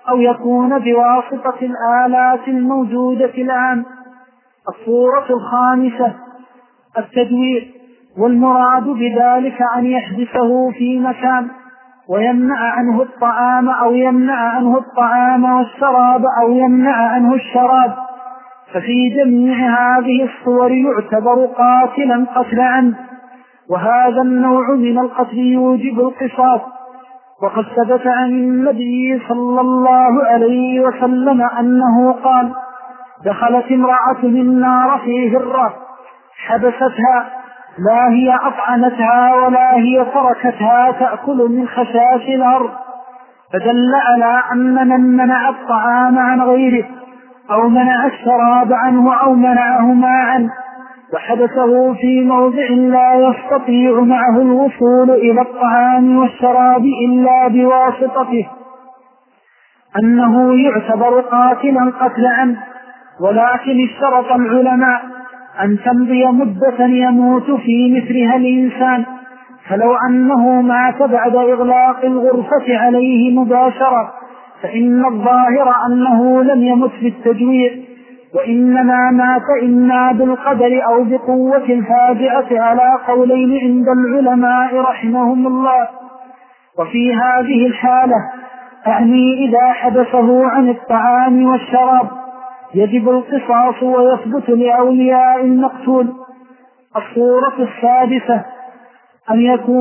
أو يكون بواسطة الآلات الموجودة الآن. الصورة الخامسة التدوير، والمراد بذلك أن يحبسه في مكان ويمنع عنه الطعام أو يمنع عنه الطعام والشراب أو يمنع عنه الشراب، ففي جميع هذه الصور يعتبر قاتلا قتل عمد، وهذا النوع من القتل يوجب القصاص. وقد ثبت عن النبي صلى الله عليه وسلم أنه قال: دخلت امرأة النار في هرة حبستها، لا هي أطعمتها ولا هي تركتها تأكل من خشاش الأرض، فدل على أن من منع الطعام عن غيره أو منع الشراب عنه أو منعهما عنه وحبسه في موضع لا يستطيع معه الوصول إلى الطعام والشراب إلا بواسطته أنه يعتبر قاتلا قتل عمد. ولكن اشترط العلماء أن تمضي مدة يموت في مثلها الإنسان، فلو أنه مات بعد إغلاق الغرفة عليه مباشرة فإن الظاهر أنه لم يمت بالتجويع، وإنما مات إما بالقدر أو بقوة الفاجعة على قولين عند العلماء رحمهم الله. وفي هذه الحالة أعني إذا حبسه عن الطعام والشراب يجب القصاص ويثبت لأولياء المقتول. الصورة السادسة أن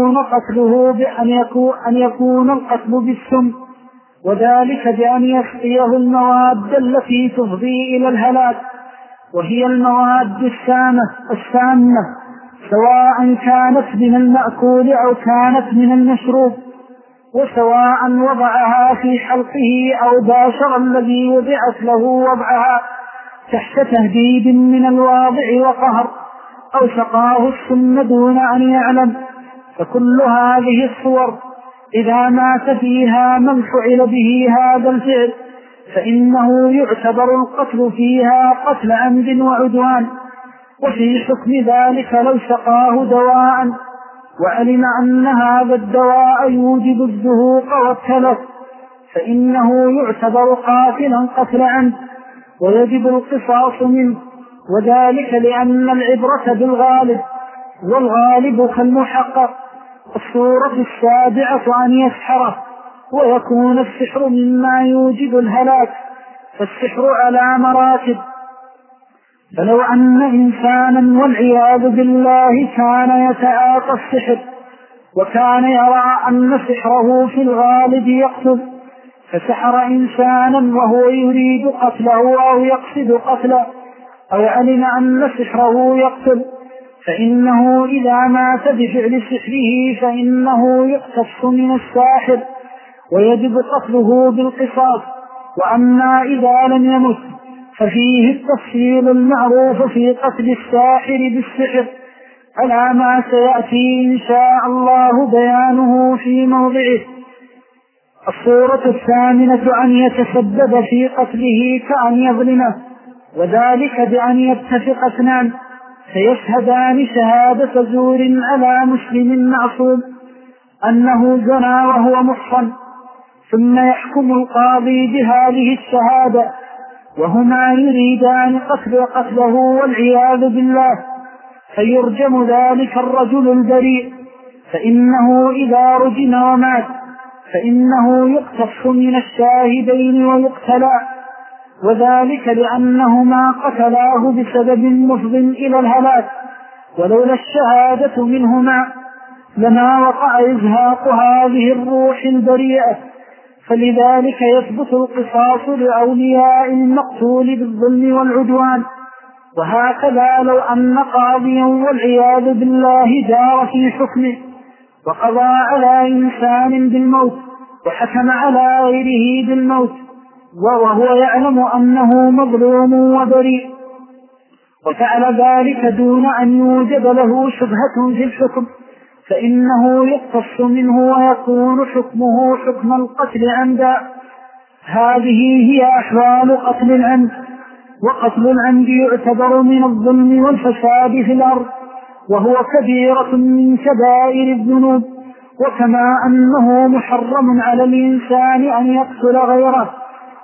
يكون القتل بالسم، وذلك بأن يسقيه المواد التي تفضي إلى الهلاك، وهي المواد السامة سواء كانت من المأكول أو كانت من المشروب، وسواء وضعها في حلقه أو باشر الذي وضعت له وضعها تحت تهديد من الواضع وقهر، أو سقاه السم دون أن يعلم. فكل هذه الصور إذا مات فيها من فعل به هذا الفعل فإنه يعتبر القتل فيها قتل عمد وعدوان. وفي حكم ذلك لو سقاه دواء وعلم أن هذا الدواء يوجب الزهوق والتلف فإنه يعتبر قاتلا قتل عمد ويجب القصاص منه، وذلك لأن العبرة بالغالب والغالب كالمحقق. الصورة السابعة أن يسحره، ويكون السحر مما يوجب الهلاك، فالسحر على مراتب. فلو أن إنسانا والعياذ بالله كان يتعاطى السحر وكان يرى أن سحره في الغالب يقتل، فسحر إنسانا وهو يريد قتله أو يقصد قتله، أو علم أن سحره يقتل، فإنه إذا مات بفعل سحره فإنه يقتص من الساحر ويجب قتله بالقصاص. وأما إذا لم يمت ففيه التفصيل المعروف في قتل الساحر بالسحر على ما سيأتي إن شاء الله بيانه في موضعه. الصورة الثامنة أن يتسبب في قتله كأن يظلمه، وذلك بأن يتفق اثنان فيشهدان شهادة زور على مسلم معصوم أنه زنى وهو محصن، ثم يحكم القاضي بهذه الشهادة وهما يريدان قتله والعياذ بالله، فيرجم ذلك الرجل البريء، فإنه إذا رجم ومات فإنه يقتص من الشاهدين ويقتلا، وذلك لأنهما قتلاه بسبب مفض إلى الهلاك، ولولا الشهادة منهما لما وقع إزهاق هذه الروح البريئة. فلذلك يثبت القصاص لأولياء المقتول بالظلم والعدوان. وهكذا لو أن قاضيا والعياذ بالله جار في حكمه وقضى على إنسان بالموت وحكم على غيره بالموت وهو يعلم أنه مظلوم وبريء، وفعل ذلك دون أن يوجد له شبهة في الحكم، فإنه يقتص منه ويكون حكمه حكم القتل عمدا. هذه هي أحوال قتل العمد. وقتل العمد يعتبر من الظلم والفساد في الأرض، وهو كبيرة من كبائر الذنوب، وكما أنه محرم على الإنسان أن يقتل غيره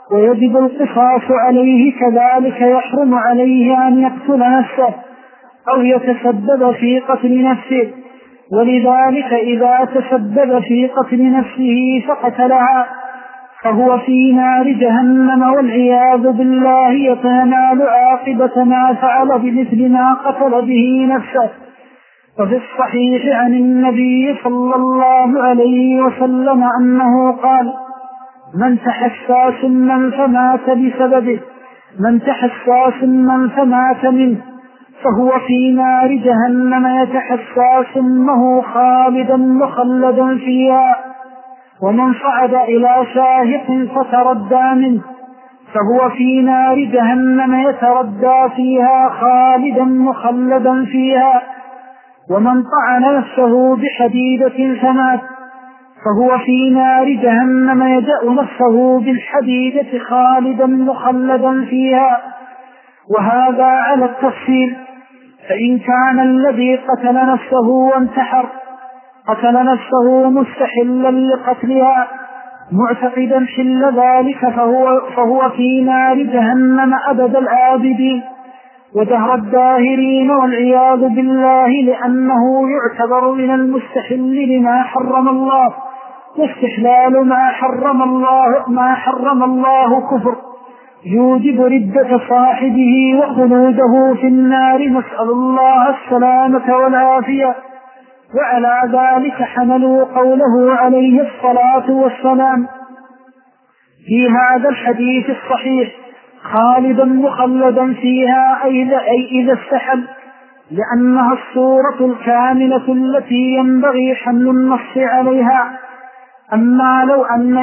ويجب القصاص عليه، كذلك يحرم عليه أن يقتل نفسه أو يتسبب في قتل نفسه. ولذلك إذا تسبب في قتل نفسه فقتلها فهو في نار جهنم والعياذ بالله، يتنال عاقبة ما فعل بمثل ما قتل به نفسه. وفي الصحيح عن النبي صلى الله عليه وسلم أنه قال: من تحسى سما فمات بسببه، من تحسى سما فمات منه فهو في نار جهنم يتحسى سمه خالدا مخلدا فيها. ومن صعد إلى شاهق فتردى منه فهو في نار جهنم يتردى فيها خالدا مخلدا فيها. ومن طعن نفسه بحديدة فمات فهو في نار جهنم يدأ نفسه بالحديدة خالدا مخلدا فيها. وهذا على التفصيل، فإن كان الذي قتل نفسه وانتحر قتل نفسه مستحلا لقتلها معتقدا حل ذلك فهو في نار جهنم أبد الآبدين ودهر الداهرين والعياذ بالله، لأنه يعتبر من المستحل لما حرم الله، واستحلال ما حرم الله كفر يوجب ردة صاحبه وخلوده في النار، نسأل الله السلامة والعافية. وعلى ذلك حملوا قوله عليه الصلاة والسلام في هذا الحديث الصحيح خالدا مخلدا فيها، أي إذا استحل، لأنها الصورة الكاملة التي ينبغي حمل النص عليها. أما لو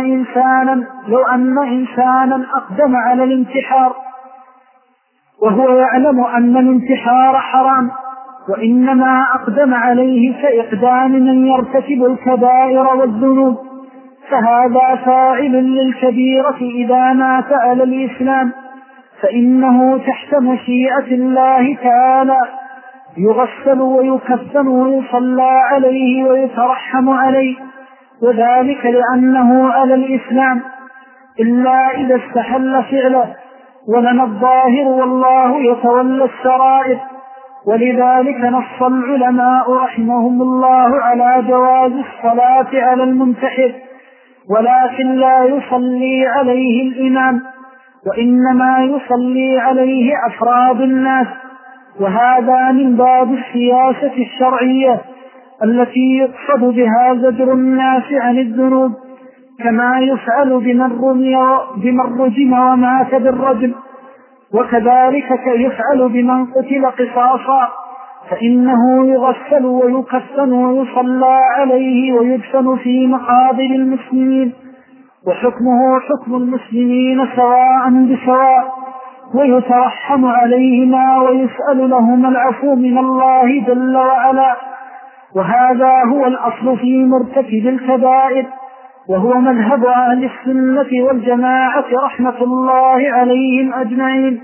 أن إنسانا أقدم على الانتحار وهو يعلم أن الانتحار حرام، وإنما أقدم عليه كإقدام من يرتكب الكبائر والذنوب، فهذا فاعل للكبيرة إذا مات على الإسلام فإنه تحت مشيئة الله تعالى يغسل ويكفن ويصلى عليه ويترحم عليه، وذلك لأنه على الإسلام، إلا إذا استحل فعله، ولنا الظاهر والله يتولى السرائر. ولذلك نص العلماء رحمهم الله على جواز الصلاة على المنتحر، ولكن لا يصلي عليه الإمام، وإنما يصلي عليه أفراد الناس، وهذا من باب السياسة الشرعية التي يقصد بها زجر الناس عن الذنوب، كما يفعل بمن رجم ومات بالرجم، وكذلك يفعل بمن قتل قصاصا، فإنه يغسل ويكفن ويصلى عليه ويدفن في مقابر المسلمين، وحكمه حكم المسلمين سواء بسواء، ويترحم عليهما ويسأل لهما العفو من الله جل وعلا. وهذا هو الأصل في مرتكب الكبائر، وهو مذهب أهل السنة والجماعة رحمة الله عليهم أجمعين.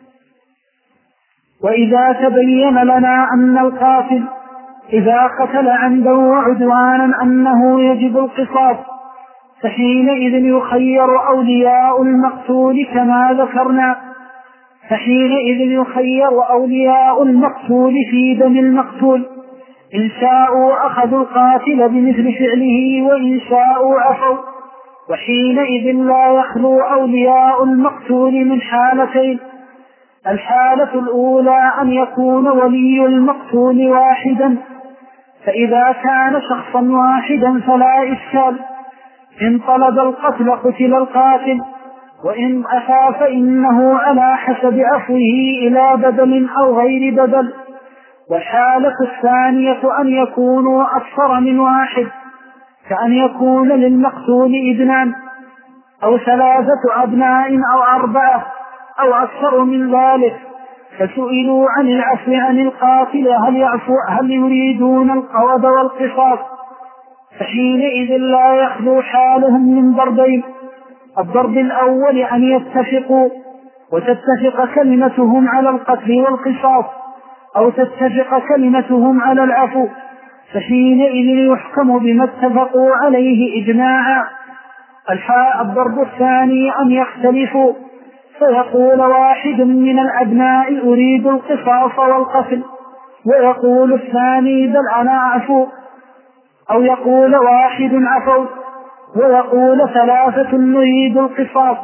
وإذا تبين لنا أن القاتل إذا قتل عمدا وعدوانا أنه يجب القصاص، فحينئذ يخير أولياء المقتول كما ذكرنا، في دم المقتول، إن شاءوا أخذوا القاتل بمثل فعله وإن شاءوا عفوا. وحينئذ لا يخلو أولياء المقتول من حالتين: الحالة الأولى أن يكون ولي المقتول واحدا، فإذا كان شخصا واحدا فلا إشكال، إن طلب القتل قتل القاتل، وإن أخاف إنه على حسب عفوه إلى بدل أو غير بدل. والحالة الثانية أن يكونوا أكثر من واحد، كأن يكون للمقتول ابنان أو 3 أبناء أو 4 أو أكثر من ذلك، فسئلوا عن العفو عن القاتل هل يريدون القود والقصاص، فحينئذ لا يخلو حالهم من ضربين: الضرب الأول أن يتفقوا وتتفق كلمتهم على القتل والقصاص، أو تتفق كلمتهم على العفو، فحينئذ يحكم بما اتفقوا عليه إجماعا. الضرب الثاني أن يختلفوا، فيقول واحد من الأبناء أريد القصاص والقتل، ويقول الثاني بل أنا أعفو، أو يقول واحد عفو ويقول ثلاثة نريد القصاص.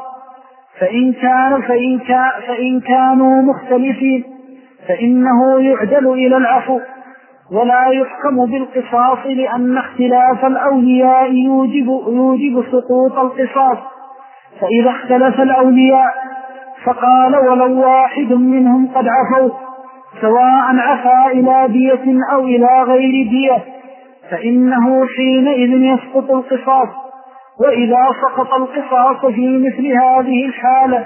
فإن كانوا مختلفين فإنه يعدل إلى العفو ولا يحكم بالقصاص، لأن اختلاف الأولياء يوجب سقوط القصاص. فإذا اختلف الأولياء فقال ولو واحد منهم قد عفوا، سواء عفا إلى دية أو إلى غير دية، فإنه حينئذ يسقط القصاص. وإذا سقط القصاص في مثل هذه الحالة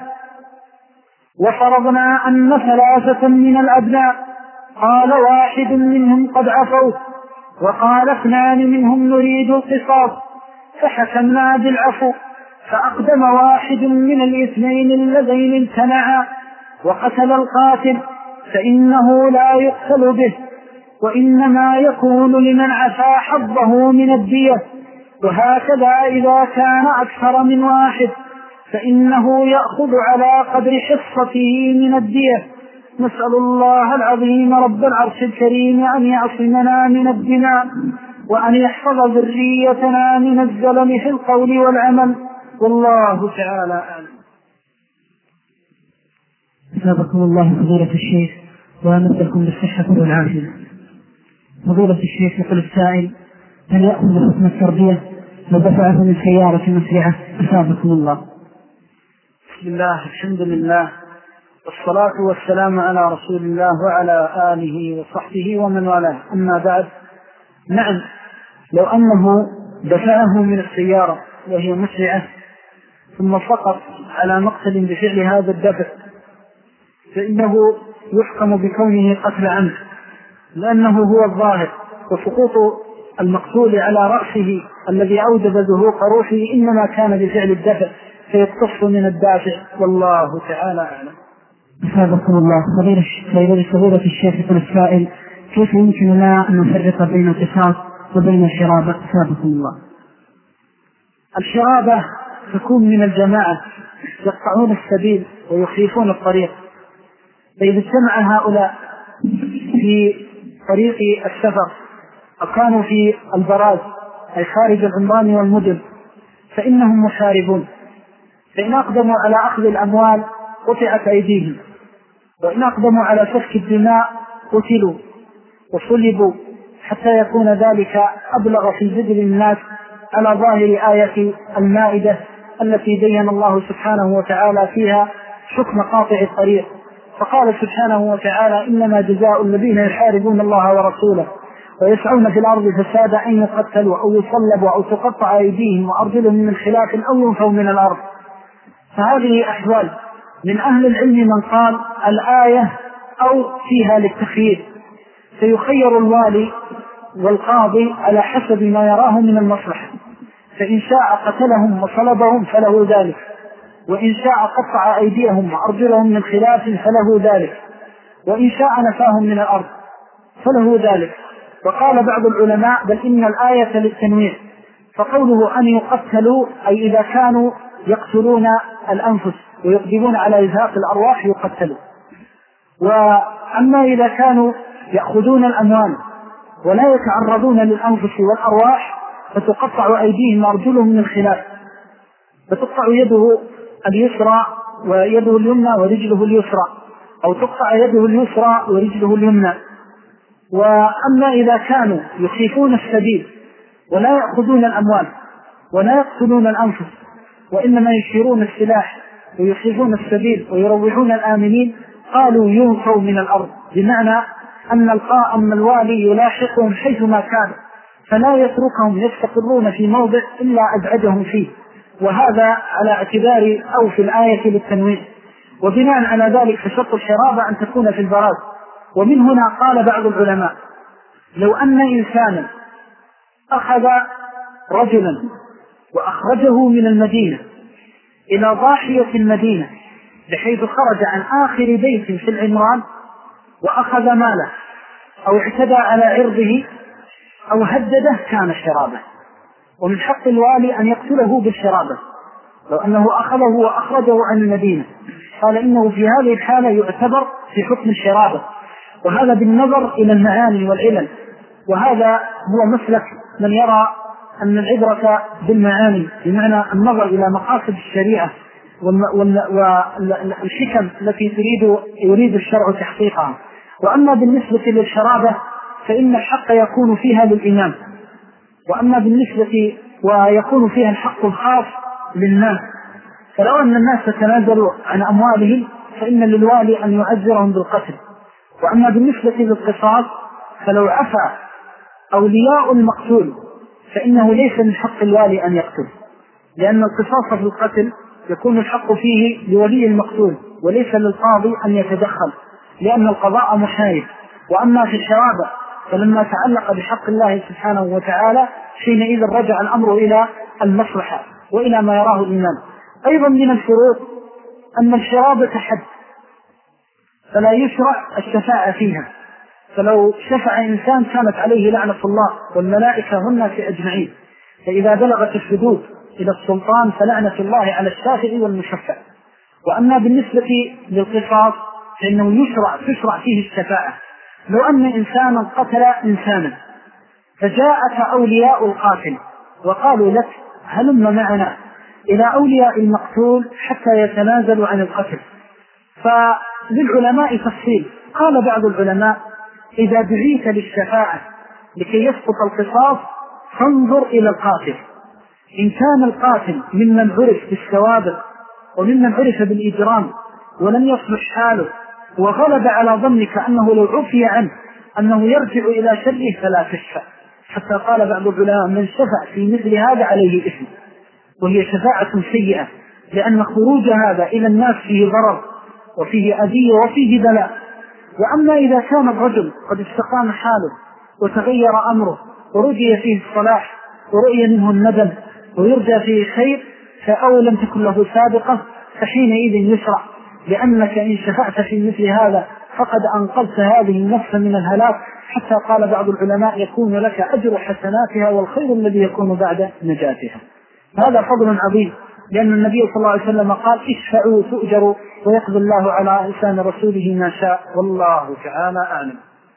وفرضنا أن ثلاثة من الأبناء قال واحد منهم قد عفوا وقال اثنان منهم نريد القصاص، فحكمنا بالعفو، فأقدم واحد من الاثنين اللذين امتنعا وقتل القاتل، فإنه لا يقتل به، وإنما يكون لمن عفا حظه من الدية. وهكذا إذا كان أكثر من واحد فإنه يأخذ على قدر حصته من الدية. نسأل الله العظيم رب العرش الكريم أن يعصمنا من الدماء، وأن يحفظ ذريتنا من الزلم في القول والعمل، والله تعالى أعلم. أثابكم الله فضيلة الشيخ وأمدكم بالصحة والعافية. فضيلة الشيخ يقول السائل: هل يأخذ حكم التربية لو دفعه من سيارة مسرعة؟ أثابكم الله. بسم الله، الحمد لله، والصلاة والسلام على رسول الله وعلى آله وصحبه ومن والاه، أما بعد. نعم، لو أنه دفعه من السيارة وهي مسرعة ثم سقط على مقتل بفعل هذا الدفع فإنه يحكم بكونه قتل عنه، لأنه هو الظاهر، وسقوط المقتول على رأسه الذي أوجب ذهوق روحه إنما كان بفعل الدفع، فيقتص من الدافع، والله تعالى أعلم. أثابكم الله. فضيلة الشيخ يقول السائل: كيف يمكن لنا أن نفرق بين القصاص وبين الحرابة؟ أثابكم الله. الحرابة تكون من الجماعة يقطعون السبيل ويخيفون الطريق، فإذا اجتمع هؤلاء في طريق السفر وكانوا في البراز أي خارج العمران والمدن فإنهم محاربون، فإن أقدموا على أخذ الأموال قطعت أيديهم، وإن أقدموا على سفك الدماء قتلوا وصلبوا، حتى يكون ذلك أبلغ في جدل الناس على ظاهر آية المائدة التي بين الله سبحانه وتعالى فيها حكم قاطع الطريق، فقال سبحانه وتعالى: إنما جزاء الذين يحاربون الله ورسوله ويسعون في الأرض فسادا أن يقتلوا أو يصلبوا أو تقطع أيديهم وأرجلهم من خلاف أو ينفوا من الأرض. فهذه أحوال. من أهل العلم من قال الآية أو فيها للتخيير، فيخير الوالي والقاضي على حسب ما يراه من المصلحة، فإن شاء قتلهم وصلبهم فله ذلك، وإن شاء قطع أيديهم وأرجلهم من خلاف فله ذلك، وإن شاء نفاهم من الأرض فله ذلك. وقال بعض العلماء بل إن الآية للتنويع، فقوله أن يقتلوا أي إذا كانوا يقتلون الأنفس ويقدمون على إزهاق الأرواح يقتلوا، وأما إذا كانوا يأخذون الأموال ولا يتعرضون للأنفس والأرواح فتقطع أيديهم وأرجلهم من الخلاف، فتقطع يده اليسرى ويده اليمنى ورجله اليسرى، أو تقطع يده اليسرى ورجله اليمنى. وأما إذا كانوا يخيفون السبيل ولا يأخذون الأموال ولا يقتلون الأنفس وإنما يشيرون السلاح ويخيفون السبيل ويروعون الآمنين، قالوا ينفوا من الأرض، بمعنى أن الوالي يلاحقهم حيثما كان فلا يتركهم يستقرون في موضع إلا أبعدهم فيه، وهذا على اعتبار أو في الآية للتنويع. وبناء على ذلك فشرط الحرابة أن تكون في البراز. ومن هنا قال بعض العلماء لو أن إنسانا أخذ رجلا وأخرجه من المدينة إلى ضاحية المدينة بحيث خرج عن آخر بيت في العمران وأخذ ماله أو اعتدى على عرضه أو هدده كان حرابة، ومن حق الوالي أن يقتله بالشرابة لو أنه أخذه وأخرجه عن المدينة، قال إنه في هذه الحالة يعتبر في حكم الشرابة، وهذا بالنظر إلى المعاني والعلل. وهذا هو مسلك من يرى أن العبرة بالمعاني، بمعنى النظر إلى مقاصد الشريعة والحكم التي يريد الشرع تحقيقها. وأما بالنسبة للشرابة فإن الحق يكون فيها للإمام، وأما بالنسبة ويكون فيها الحق الخاص للناس. فلو أن الناس تتنازلوا عن أموالهم فإن للوالي أن يعذرهم بالقتل. وأما بالنسبة للقصاص فلو عفى أولياء المقتول فإنه ليس من حق الوالي أن يقتل، لأن القصاص في القتل يكون الحق فيه لولي المقتول وليس للقاضي أن يتدخل، لأن القضاء محايد. وأما في الشرابة فلما تعلق بحق الله سبحانه وتعالى حينئذ رجع الأمر إلى المصلحة وإلى ما يراه الإمام. أيضا من الشروط أن الشرابة حد، فلا يشرع الشفاعة فيها، فلو شفع إنسان كانت عليه لعنة الله والملائكة والناس أجمعين، فإذا بلغت الحدود إلى السلطان فلعنة الله على الشافع والمشفع. وأما بالنسبة للقصاص فإنه تشرع فيه الشفاعة. لو أن إنسانا قتل إنسانا فجاءك أولياء القاتل وقالوا لك هلم معنا إلى أولياء المقتول حتى يتنازلوا عن القتل، فللعلماء تفصيل. قال بعض العلماء إذا دعيت للشفاعة لكي يسقط القصاص فانظر إلى القاتل، إن كان القاتل ممن عرف بالسوابق وممن عرف بالإجرام ولم يصلح حاله وغلب على ظنك أنه لو عفي عنه أنه يرجع إلى شره فلا تشفع، حتى قال بعض العلماء من شفع في مثل هذا عليه إثم، وهي شفاعة سيئة، لأن خروج هذا إلى الناس فيه ضرر وفيه أذية وفيه بلاء. وأما إذا كان الرجل قد استقام حاله وتغير أمره ورجي فيه الصلاح ورؤي منه الندم ويرجى فيه خير فأو لم تكن له سابقة فحينئذ يشرع، لأنك إن شفعت في مثل هذا فقد أنقذت هذه النفس من الهلاك، حتى قال بعض العلماء يكون لك أجر حسناتها والخير الذي يكون بعد نجاتها. هذا فضل عظيم، لأن النبي صلى الله عليه وسلم قال اشفعوا تؤجروا ويقضي الله على لسان رسوله ما شاء، والله تعالى أعلم.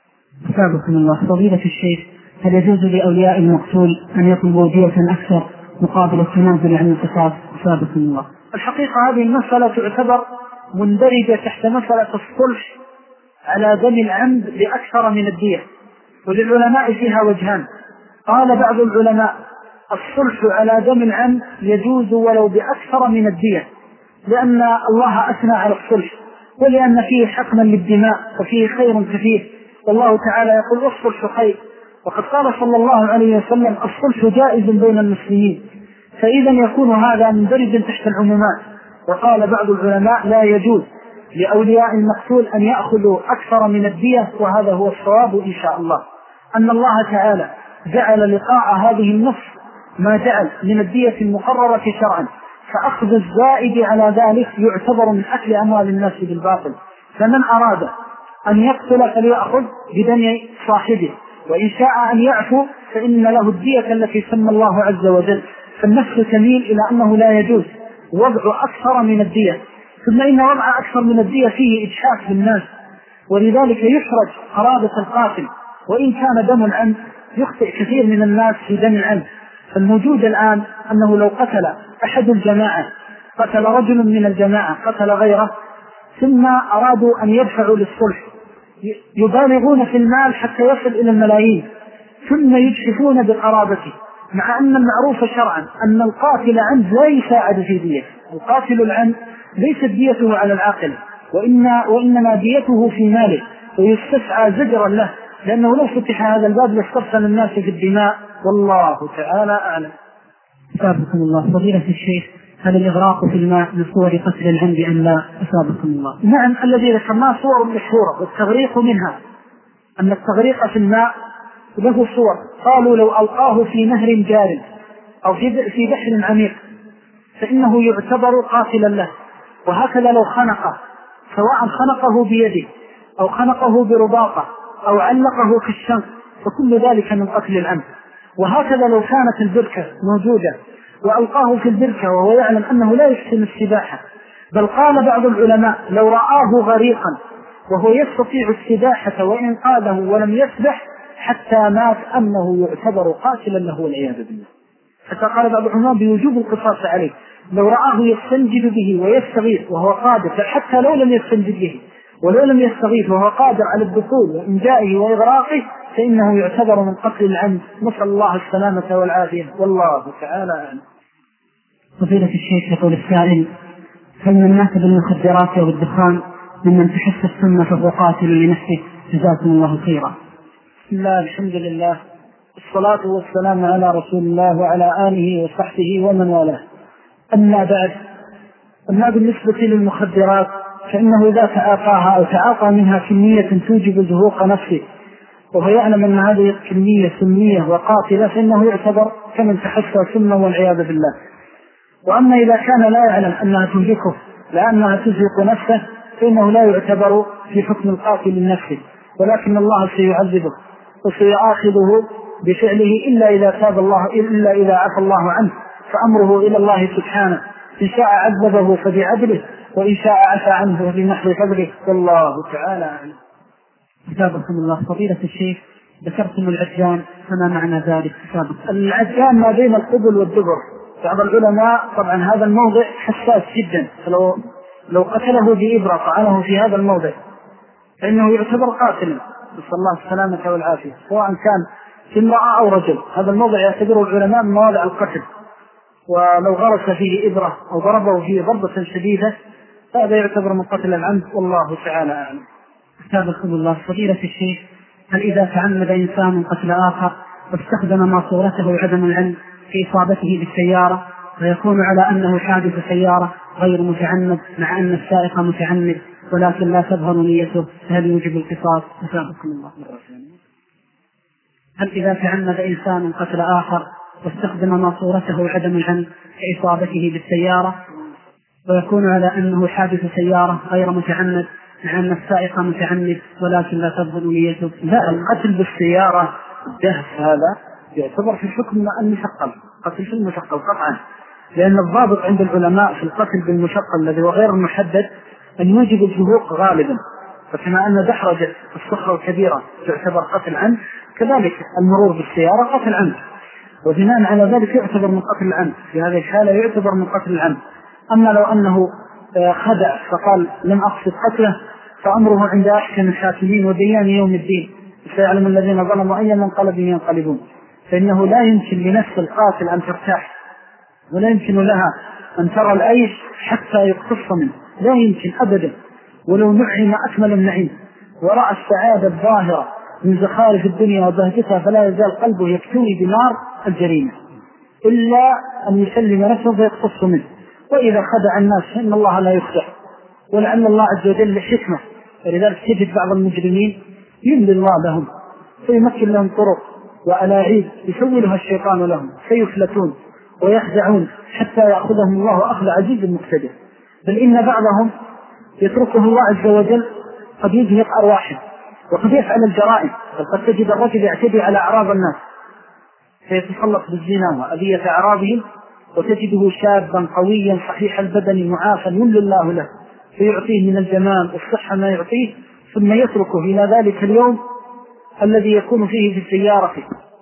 أثابكم الله. فضيلة الشيخ، هل يجوز لأولياء المقتول أن يطلبوا دية أكثر مقابل التنازل عن القصاص؟ أثابكم الله. الحقيقة هذه المسألة تعتبر مندرجة تحت مسألة الصلح على دم العمد بأكثر من الدية، وللعلماء فيها وجهان. قال بعض العلماء الصلح على دم العمد يجوز ولو بأكثر من الدية، لأن الله أثنى على الصلح ولأن فيه حقنا للدماء وفيه خير كثير، والله تعالى يقول الصلح خير، وقد قال صلى الله عليه وسلم الصلح جائز بين المسلمين، فإذا يكون هذا مندرجا تحت العمومات. وقال بعض العلماء لا يجوز لأولياء المقتول أن يأخذوا أكثر من الدية، وهذا هو الصواب إن شاء الله، أن الله تعالى جعل لقاء هذه النفس ما جعل من الدية المقررة شرعا، فأخذ الزائد على ذلك يعتبر من أكل أموال الناس بالباطل. فمن أراد أن يقتل فليأخذ بدم صاحبه، وإن شاء أن يعفو فإن له الدية التي سمى الله عز وجل. فالنفس تميل إلى أنه لا يجوز وضع أكثر من الدية، ثم إن وضع أكثر من الدية فيه إجحاف للناس، ولذلك يحرج قرابة القاتل، وإن كان دم العمد يخطئ كثير من الناس في دم العمد. فالموجود الآن أنه لو قتل أحد الجماعة، قتل رجل من الجماعة قتل غيره، ثم أرادوا أن يدفعوا للصلح يبالغون في المال حتى يصل إلى الملايين، ثم يجحفون بقرابته، مع أن المعروف شرعا أن القاتل عمد لا يساعد في ديته. القاتل العمد ليست ديته على العاقل، وإنما ديته في ماله، ويستسعى زجرا له، لأنه لو فتح هذا الباب لاسترسل الناس في الدماء، والله تعالى أعلم. أثابكم الله. فضيلة الشيخ، هل الإغراق في الماء من صور قتل العمد أم لا؟ أثابكم الله. نعم، الذي ذكرناه صور مشهورة، والتغريق منها، أن التغريق في الماء له صور. قالوا لو ألقاه في نهر جار أو في بحر عميق فإنه يعتبر قاتلا له، وهكذا لو خنقه، سواء خنقه بيده أو خنقه برباطه أو علقه في الشنق، فكل ذلك من قتل العمد. وهكذا لو كانت البركة موجودة وألقاه في البركة وهو يعلم أنه لا يحسن السباحة، بل قال بعض العلماء لو رآه غريقا وهو يستطيع السباحة وإنقاذه ولم يسبح حتى مات أنه يعتبر قاتلا له والعياذ بالله. حتى قال بعض العلماء بوجوب القصاص عليه لو رآه يستنجد به ويستغيث وهو قادر، حتى لو لم يستنجد به ولو لم يستغيث وهو قادر على الدخول وإنجائه وإغراقه فإنه يعتبر من قتل العمد، نسأل الله السلامة والعافية، والله تعالى أعلم. فضيلة الشيخ يقول السائل: هل من مات بالمخدرات أو بالدخان ممن تحس السنة فهو قاتل لنفسه؟ جزاكم الله خيرا. بسم الله، الحمد لله، الصلاة والسلام على رسول الله وعلى آله وصحبه ومن والاه. أما بعد، أما بالنسبة للمخدرات فإنه إذا تعاطاها أو تعاطى منها كمية توجب زهوق نفسه وهو يعلم أن هذه الكمية سمية وقاتلة فإنه يعتبر كمن تحسى سما والعياذ بالله. وأما إذا كان لا يعلم أنها تهلكه لأنها تزهق نفسه فإنه لا يعتبر في حكم القاتل لنفسه، ولكن الله سيعذبه وسيؤاخذه بفعله إلا إذا تاب الله، إلا إذا عفى الله عنه، فأمره إلى الله سبحانه، إن شاء عذبه فبعدله وإن شاء عفى عنه بنحو فضله، والله تعالى أعلم. جزاكم الله. فضيلة الشيخ، ذكرتم العجان، فما معنى ذلك؟ العجان ما بين القبل والدبر. بعض العلماء طبعا هذا الموضع حساس جدا، فلو قتله بإبرة طعنه في هذا الموضع فإنه يعتبر قاتلا، نسأل الله السلامة والعافية، سواء كان في امرأة أو رجل. هذا الموضع يعتبره العلماء من مواضع القتل، ولو غرس فيه إبرة أو ضربه فيه ضربة شديدة فهذا يعتبر من قتل العمد، والله تعالى أعلم. جزاكم الله. فضيلة الشيخ، هل إذا تعمد إنسان قتل آخر واستخدم ما صورته عدم العلم في إصابته بالسيارة ويكون على أنه حادث سيارة غير متعمد مع أن السائق متعمد ولكن لا تظهر نيته، هل يوجب القصاص؟ جزاكم الله. هل إذا تعمد إنسان قتل آخر واستخدم ما صورته عدم العلم في إصابته بالسيارة ويكون على أنه حادث سيارة غير متعمد مع أن السائق متعمد ولكن لا تظهر نيته؟ لا، القتل بالسيارة الدهس هذا يعتبر في حكم المشقل، قتل في المشقل قطعا، لأن الضابط عند العلماء في القتل بالمشقل الذي هو غير المحدد أن يوجب الزهوق غالبا، فكما أن دحرجة الصخرة الكبيرة تعتبر قتل عمد كذلك المرور بالسيارة قتل عمد، وبناء على ذلك يعتبر من قتل العمد، في هذه الحالة يعتبر من قتل العمد. أما لو أنه خدع فقال لم أقصد قتله فأمره عند أحكم الحاكمين وديان يوم الدين، سيعلم الذين ظلموا أي منقلب ينقلبون. فإنه لا يمكن لنفس القاتل أن ترتاح ولا يمكن لها أن ترى العيش حتى يقتص منه، لا يمكن أبدا، ولو نعم أكمل النعيم ورأى السعادة الظاهرة من زخارف الدنيا وبهجتها فلا يزال قلبه يكتوي بنار الجريمة إلا أن يسلم نفسه فيقتص منه. وإذا خدع الناس فإن الله لا يخدع، ولعل الله عز وجل لحكمة، ولذلك تجد بعض المجرمين يملي الله لهم فيمكن لهم طرق وألاعيب يسولها الشيطان لهم فيفلتون ويخدعون حتى يأخذهم الله أخذ عزيز مقتدر. بل إن بعضهم يتركه الله عز وجل قد يزهق أرواحه وقد يفعل الجرائم، فقد تجد الرجل يعتدي على أعراض الناس فيتسلط بالزنا وأذية أعراضهم، وتجده شابا قويا صحيح البدن معافى يملي الله له فيعطيه من الجمال والصحة ما يعطيه، ثم يتركه إلى ذلك اليوم الذي يكون فيه في السيارة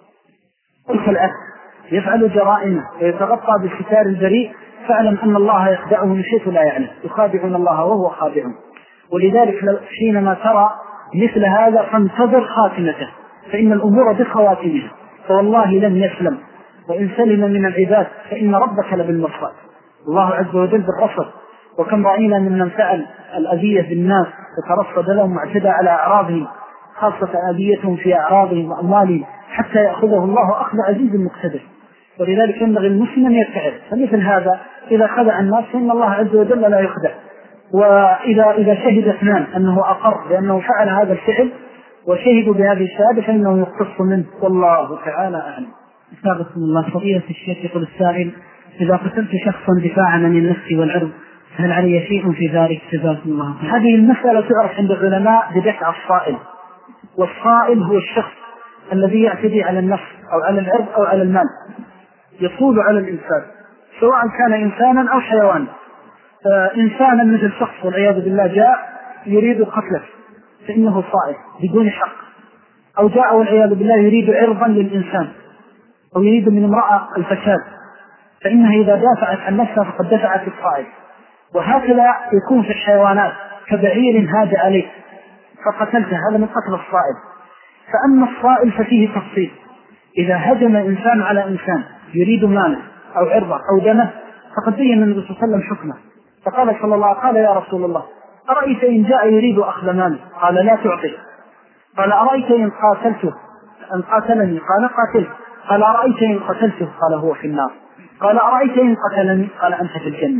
الأكل يفعل جرائمه ويتغطى بالستار البريء، فاعلم أن الله يخدعه من حيث لا يعلم، يخادعون الله وهو خادعهم. ولذلك حينما ترى مثل هذا فانتظر خاتمته، فإن الأمور بخواتمها، فوالله لن يسلم، وإن سلم من العباد فإن ربك لبالمرصاد، الله عز وجل بالرصد. وكم رأينا من فعل الأذية بالناس وترصد لهم واعتدى على أعراضهم، خاصة أذيتهم في أعراضهم وأموالهم، حتى يأخذه الله أخذ عزيز مقتدر. ولذلك ينبغي المسلم أن يبتعد، فمثل هذا إذا خدع الناس فإن الله عز وجل لا يخدع. وإذا شهد اثنان أنه أقر بأنه فعل هذا الفعل وشهدوا بهذه الشهادة فإنه يقتص منه، والله تعالى أعلم. أستاذكم الله. فضيلة الشيخ يقول السائل: إذا قتلت شخصا دفاعا عن النفس والعرض هل علي شيء في ذلك؟ جزاكم الله. هذه المسألة تعرف عند العلماء بدفع الصائل، والصائل هو الشخص الذي يعتدي على النفس أو على العرض أو على المال، يصول على الإنسان سواء كان إنسانا أو حيوانا. إنسانا مثل شخص والعياذ بالله جاء يريد قتلك فإنه صائل بدون حق، أو جاء والعياذ بالله يريد عرضا للإنسان أو يريد من امرأة الفساد، فإنها إذا دافعت عن نفسها فقد دفعت الصائل. وهكذا يكون في الحيوانات كبعير هاج عليك فقتلته، هذا من قتل الصائل. فأما الصائل ففيه تفصيل، إذا هجم إنسان على إنسان يريد ماله أو عرضه أو دمه فقد بين النبي صلى الله عليه وسلم حكمه، فقال صلى الله عليه وسلم: قال يا رسول الله أرأيت إن جاء يريد أخذ ماله؟ قال: لا تعطي. قال: أرأيت إن قاتلته أن قاتلني؟ قال: قاتله. قال: أرأيت إن قتلته؟ قال: هو في النار. قال: أرأيت إن قتلني؟ قال: أنت في الجنة.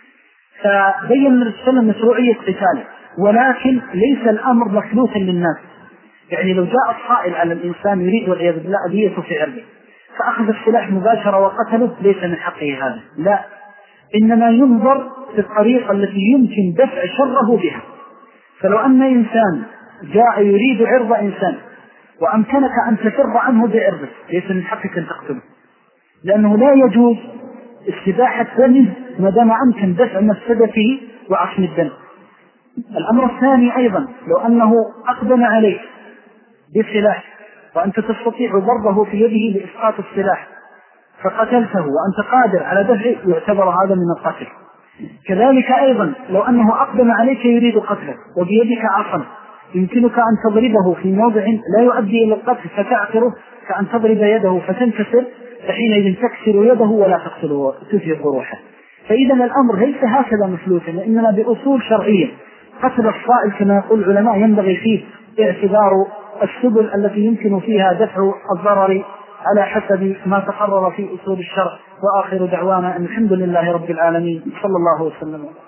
فبين النبي صلى الله عليه وسلم مشروعية قتاله، ولكن ليس الأمر مفلوتا للناس. يعني لو جاء الصائل على الإنسان يريد والعياذ بالله أذيته في عرضه فأخذ السلاح مباشرة وقتله، ليس من حقه هذا، لا، إنما ينظر في الطريقة التي يمكن دفع شره بها. فلو أن إنسان جاء يريد عرض إنسان وأمكنك أن تفر عنه بعرضه ليس من حقك أن تقتله، لأنه لا يجوز استباحة دمه ما دام أمكن دفع مفسدته وعصم الدم. الأمر الثاني أيضا، لو أنه أقدم عليك بسلاح وأنت تستطيع ضربه في يده لإسقاط السلاح فقتلته وأنت قادر على دفعه يعتبر هذا من القتل. كذلك أيضا لو أنه أقدم عليك يريد قتلك وبيدك عصا يمكنك أن تضربه في موضع لا يؤدي إلى القتل فتعثره، كأن تضرب يده فتنكسر، فحينئذ تكسر يده ولا تقتله تفرق روحه. فإذا الأمر ليس هكذا مفلوتا، إنما بأصول شرعية. قتل الصائل كما يقول العلماء ينبغي فيه اعتبار السبل التي يمكن فيها دفع الضرر على حسب ما تقرر في أصول الشرع. وآخر دعوانا أن الحمد لله رب العالمين، صلى الله وسلم.